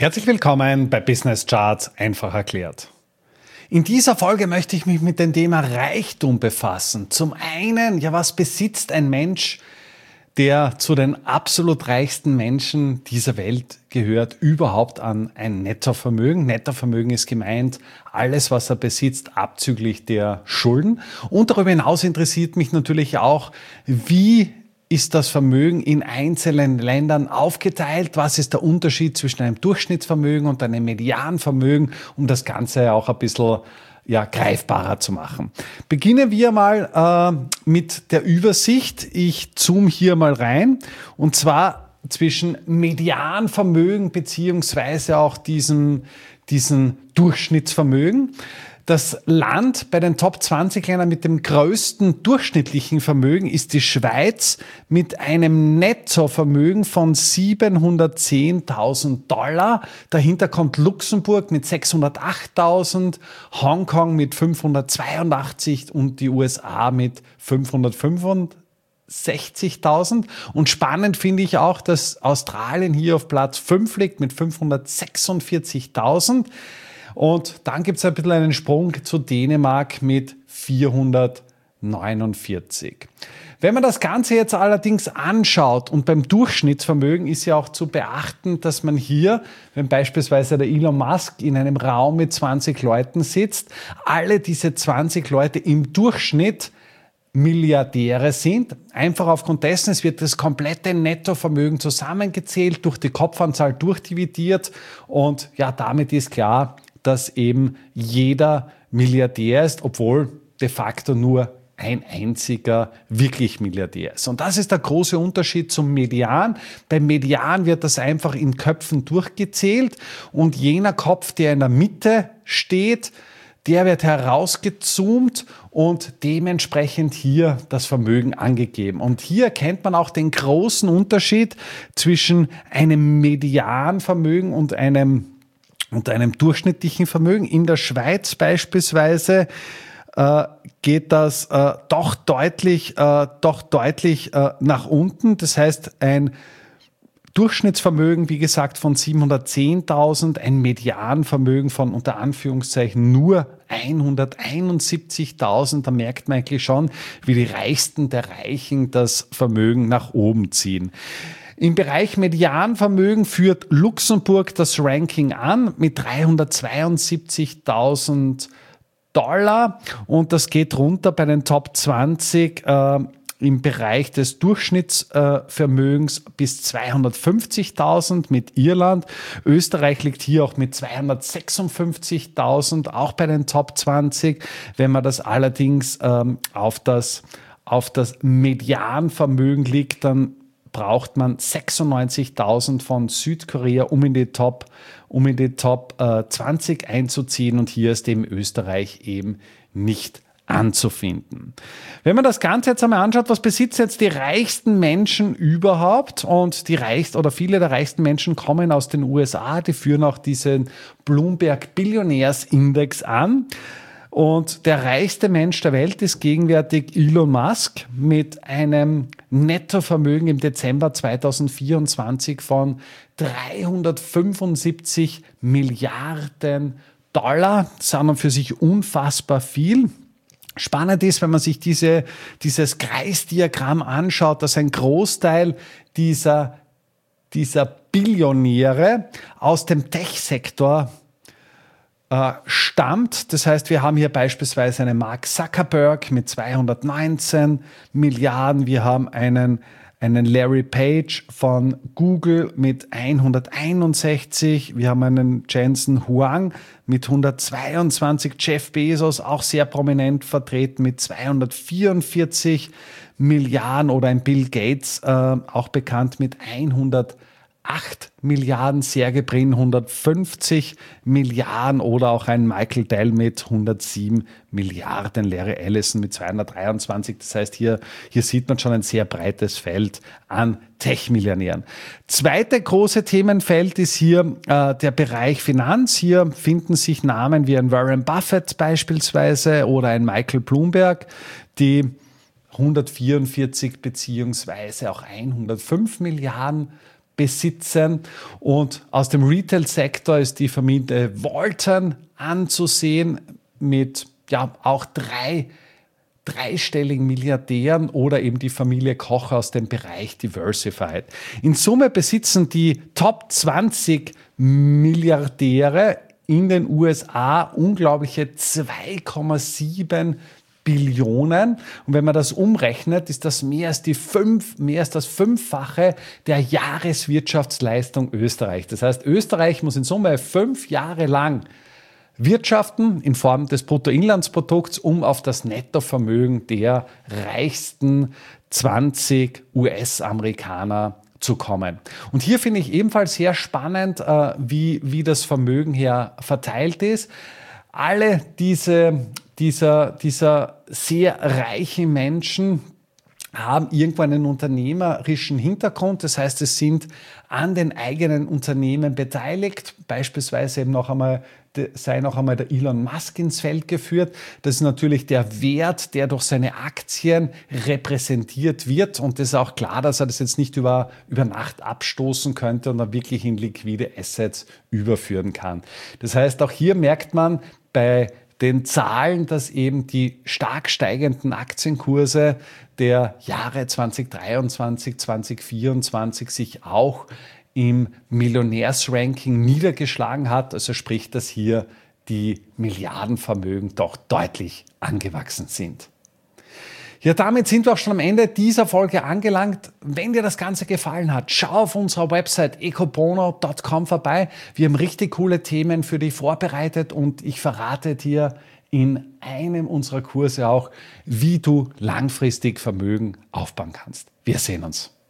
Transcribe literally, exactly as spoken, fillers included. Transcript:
Herzlich willkommen bei Business Charts einfach erklärt. In dieser Folge möchte ich mich mit dem Thema Reichtum befassen. Zum einen, ja, was besitzt ein Mensch, der zu den absolut reichsten Menschen dieser Welt gehört, überhaupt an ein Nettovermögen? Nettovermögen ist gemeint, alles, was er besitzt, abzüglich der Schulden. Und darüber hinaus interessiert mich natürlich auch, wie ist das Vermögen in einzelnen Ländern aufgeteilt? Was ist der Unterschied zwischen einem Durchschnittsvermögen und einem Medianvermögen, um das Ganze auch ein bisschen ja, greifbarer zu machen? Beginnen wir mal äh, mit der Übersicht. Ich zoome hier mal rein, und zwar zwischen Medianvermögen beziehungsweise auch diesem, diesem Durchschnittsvermögen. Das Land bei den Top zwanzig Ländern mit dem größten durchschnittlichen Vermögen ist die Schweiz mit einem Nettovermögen von siebenhundertzehntausend Dollar. Dahinter kommt Luxemburg mit sechshundertachttausend, Hongkong mit fünfhundertzweiundachtzig und die U S A mit fünfhundertfünfundsechzigtausend. Und spannend finde ich auch, dass Australien hier auf Platz fünf liegt mit fünfhundertsechsundvierzigtausend. Und dann gibt es ein bisschen einen Sprung zu Dänemark mit vierhundertneunundvierzig. Wenn man das Ganze jetzt allerdings anschaut, und beim Durchschnittsvermögen ist ja auch zu beachten, dass man hier, wenn beispielsweise der Elon Musk in einem Raum mit zwanzig Leuten sitzt, alle diese zwanzig Leute im Durchschnitt Milliardäre sind. Einfach aufgrund dessen, es wird das komplette Nettovermögen zusammengezählt, durch die Kopfanzahl durchdividiert, und ja, damit ist klar, dass eben jeder Milliardär ist, obwohl de facto nur ein einziger wirklich Milliardär ist. Und das ist der große Unterschied zum Median. Beim Median wird das einfach in Köpfen durchgezählt, und jener Kopf, der in der Mitte steht, der wird herausgezoomt und dementsprechend hier das Vermögen angegeben. Und hier erkennt man auch den großen Unterschied zwischen einem Medianvermögen und einem und einem durchschnittlichen Vermögen. In der Schweiz beispielsweise äh, geht das äh, doch deutlich, äh, doch deutlich äh, nach unten. Das heißt, ein Durchschnittsvermögen, wie gesagt, von siebenhundertzehntausend, ein Medianvermögen von unter Anführungszeichen nur hunderteinundsiebzigtausend. Da merkt man eigentlich schon, wie die Reichsten der Reichen das Vermögen nach oben ziehen. Im Bereich Medianvermögen führt Luxemburg das Ranking an mit dreihundertzweiundsiebzigtausend Dollar, und das geht runter bei den Top zwanzig äh, im Bereich des Durchschnittsvermögens äh, bis zweihundertfünfzigtausend mit Irland. Österreich liegt hier auch mit zweihundertsechsundfünfzigtausend, auch bei den Top zwanzig. Wenn man das allerdings ähm, auf das, auf das Medianvermögen liegt, dann braucht man sechsundneunzigtausend von Südkorea, um in die Top, um in die Top äh, zwanzig einzuziehen, und hier ist eben Österreich eben nicht anzufinden. Wenn man das Ganze jetzt einmal anschaut, was besitzen jetzt die reichsten Menschen überhaupt? Und die reichsten oder viele der reichsten Menschen kommen aus den U S A, die führen auch diesen Bloomberg Billionärs-Index an. Und der reichste Mensch der Welt ist gegenwärtig Elon Musk mit einem Nettovermögen im Dezember zweitausendvierundzwanzig von dreihundertfünfundsiebzig Milliarden Dollar. Das ist an und für sich unfassbar viel. Spannend ist, wenn man sich diese, dieses Kreisdiagramm anschaut, dass ein Großteil dieser, dieser Billionäre aus dem Tech-Sektor stammt. Das heißt, wir haben hier beispielsweise einen Mark Zuckerberg mit zweihundertneunzehn Milliarden. Wir haben einen, einen Larry Page von Google mit hunderteinundsechzig. Wir haben einen Jensen Huang mit hundertzweiundzwanzig. Jeff Bezos, auch sehr prominent vertreten, mit zweihundertvierundvierzig Milliarden. Oder ein Bill Gates, äh, auch bekannt, mit hundertacht Milliarden, Sergey Brin hundertfünfzig Milliarden, oder auch ein Michael Dell mit hundertsieben Milliarden, Larry Ellison mit zweihundertdreiundzwanzig. Das heißt, hier, hier sieht man schon ein sehr breites Feld an Tech-Millionären. Zweite große Themenfeld ist hier äh, der Bereich Finanz. Hier finden sich Namen wie ein Warren Buffett beispielsweise oder ein Michael Bloomberg, die hundertvierundvierzig beziehungsweise auch hundertfünf Milliarden besitzen. Und aus dem Retail-Sektor ist die Familie Walton anzusehen mit ja, auch drei dreistelligen Milliardären oder eben die Familie Koch aus dem Bereich Diversified. In Summe besitzen die Top zwanzig Milliardäre in den U S A unglaubliche zwei Komma sieben Billionen. Und wenn man das umrechnet, ist das mehr als, die fünf, mehr als das Fünffache der Jahreswirtschaftsleistung Österreich. Das heißt, Österreich muss in Summe fünf Jahre lang wirtschaften in Form des Bruttoinlandsprodukts, um auf das Nettovermögen der reichsten zwanzig U S-Amerikaner zu kommen. Und hier finde ich ebenfalls sehr spannend, äh, wie, wie das Vermögen hier verteilt ist. Alle diese, dieser, dieser sehr reichen Menschen haben irgendwo einen unternehmerischen Hintergrund. Das heißt, es sind an den eigenen Unternehmen beteiligt. Beispielsweise eben noch einmal, sei noch einmal der Elon Musk ins Feld geführt. Das ist natürlich der Wert, der durch seine Aktien repräsentiert wird. Und das ist auch klar, dass er das jetzt nicht über, über Nacht abstoßen könnte und dann wirklich in liquide Assets überführen kann. Das heißt, auch hier merkt man bei den Zahlen, dass eben die stark steigenden Aktienkurse der Jahre zwanzig dreiundzwanzig, zwanzig vierundzwanzig sich auch im Millionärsranking niedergeschlagen hat. Also sprich, dass hier die Milliardenvermögen doch deutlich angewachsen sind. Ja, damit sind wir auch schon am Ende dieser Folge angelangt. Wenn dir das Ganze gefallen hat, schau auf unserer Website ecobono punkt com vorbei. Wir haben richtig coole Themen für dich vorbereitet und ich verrate dir in einem unserer Kurse auch, wie du langfristig Vermögen aufbauen kannst. Wir sehen uns.